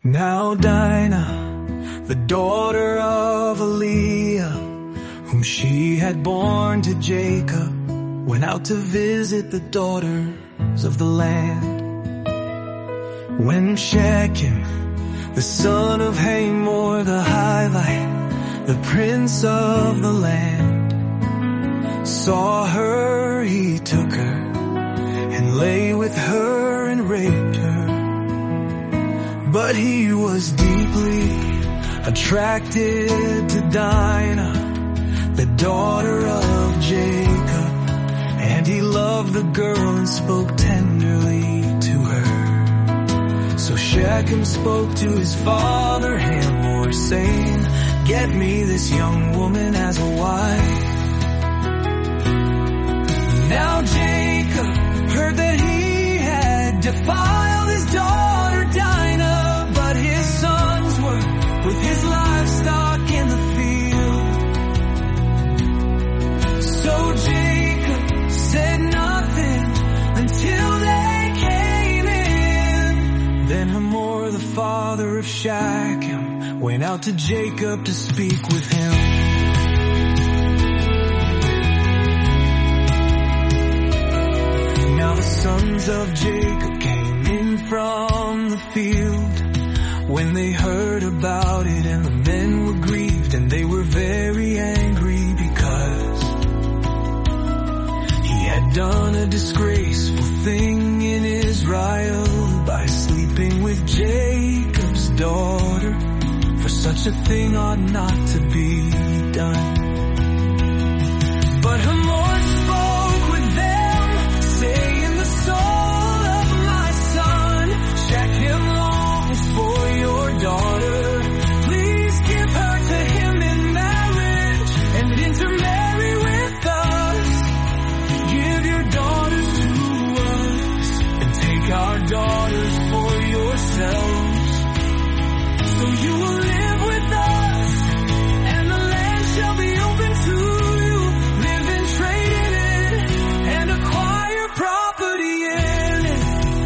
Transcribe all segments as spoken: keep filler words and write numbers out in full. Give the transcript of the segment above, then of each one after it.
Now Dinah, the daughter of Leah, whom she had borne to Jacob, went out to visit the daughters of the land. When Shechem, the son of Hamor the Hivite, the prince of the land, saw her, he took her and lay with her and raped her. But he was deeply attracted to Dinah, the daughter of Jacob, and he loved the girl and spoke tenderly to her. So Shechem spoke to his father Hamor, saying, "Get me this young woman as a wife." Now Jacob heard that he had defiled his daughter Dinah, but his sons were with his livestock in the field. So Jacob said nothing until they came in. Then Hamor, the father of Shechem, went out to Jacob to speak with him. Now the sons of Jacob came in from the field when they heard about it, and the men were grieved and they were very angry because he had done a disgraceful thing in Israel by sleeping with Jacob's daughter, for such a thing ought not to be done. But Hamor spoke with them, saying, "The soul of my son Shechem longs for your daughter. Please give her to him in marriage and intermarry with us. Give your daughters to us and take our daughters for yourselves. So you will live with us, and the land shall be open to you. Live and trade in it, and acquire property in it."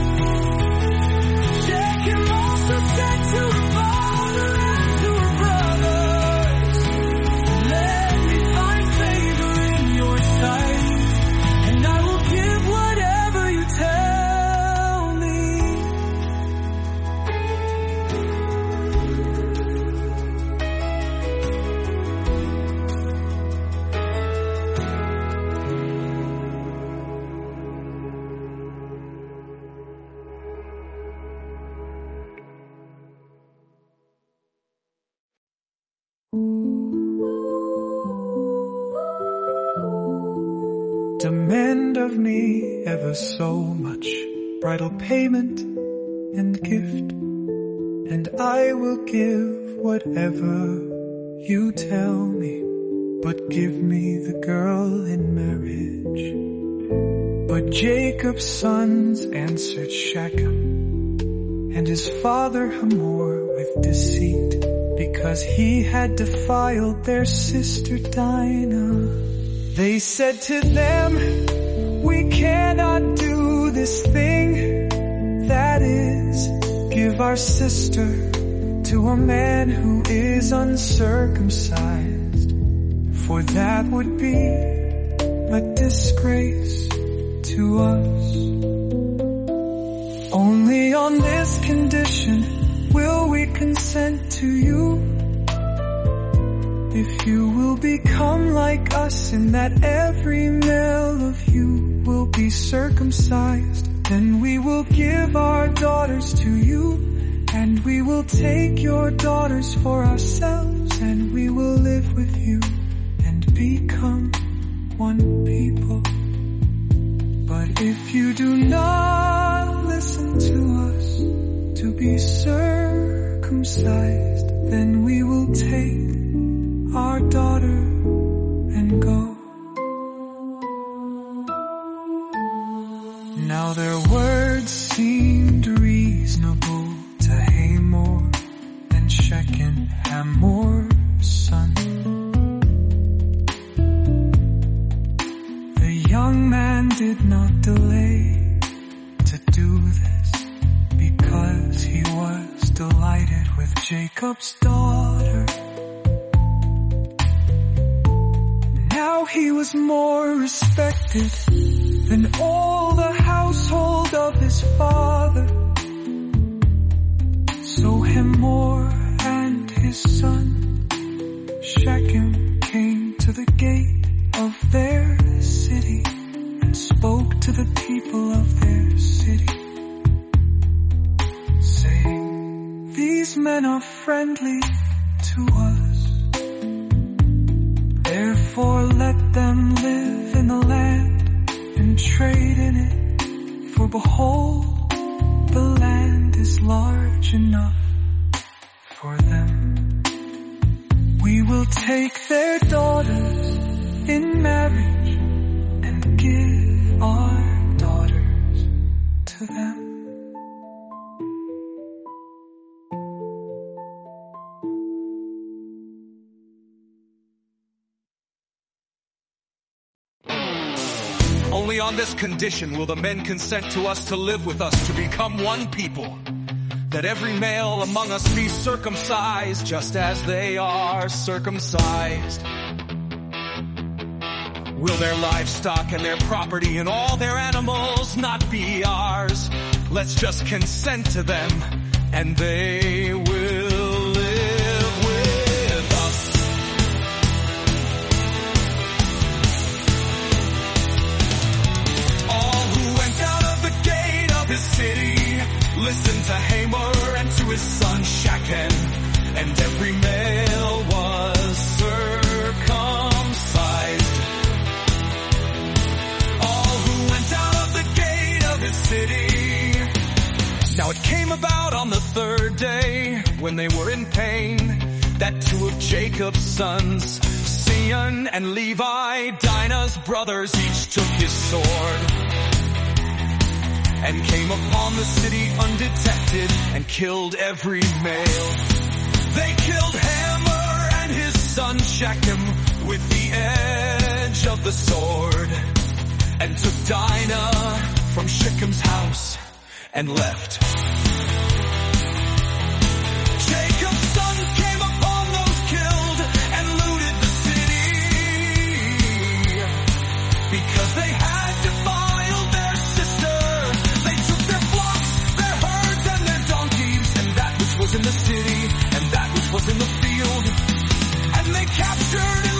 Shechem also said to her father and to her brothers, "Let me find favor in your sight, and I will give whatever you tell me." Demand of me ever so much bridal payment and gift, and I will give whatever you tell me, but give me the girl in marriage. But Jacob's sons answered Shechem and his father Hamor with deceit, because he had defiled their sister Dinah. They said to them, "We cannot do this thing, that is, give our sister to a man who is uncircumcised, for that would be a disgrace to us. Only on this condition will we consent to you, if you will become like us in that every male of you will be circumcised. Then we will give our daughters to you, and we will take your daughters for ourselves, and we will live with you and become one people. But if you do not listen to us to be circumcised, then we will take our daughter and go." Now their words seemed reasonable to Hamor and Shechem, Hamor's son. The young man did not delay to do this, because he was delighted with Jacob's daughter. Now he was more respected than all the household of his father. So Hamor and his son Shechem came to the gate of their city and spoke to the people of their city, saying, "These men are friendly to us. Therefore let them live in the land and trade in it, for behold, the land is large enough for them. We will take their daughters in marriage and give our daughters to them." Only on this condition will the men consent to us to live with us, to become one people, that every male among us be circumcised just as they are circumcised. Will their livestock and their property and all their animals not be ours? Let's just consent to them, and they will live with us. All who went out of the gate of his city listened to Hamor and to his son Shechem, and every male was circumcised. All who went out of the gate of his city. Now it came about on the third day, when they were in pain, that two of Jacob's sons, Simeon and Levi, Dinah's brothers, each took his sword and came upon the city undetected and killed every male. They killed Hamor and his son Shechem with the edge of the sword, and took Dinah from Shechem's house and left. Jacob's sons came upon those killed and looted the city, because they had defiled their sister. They took their flocks, their herds, and their donkeys, and that which was in the city, and that which was in the field, and they captured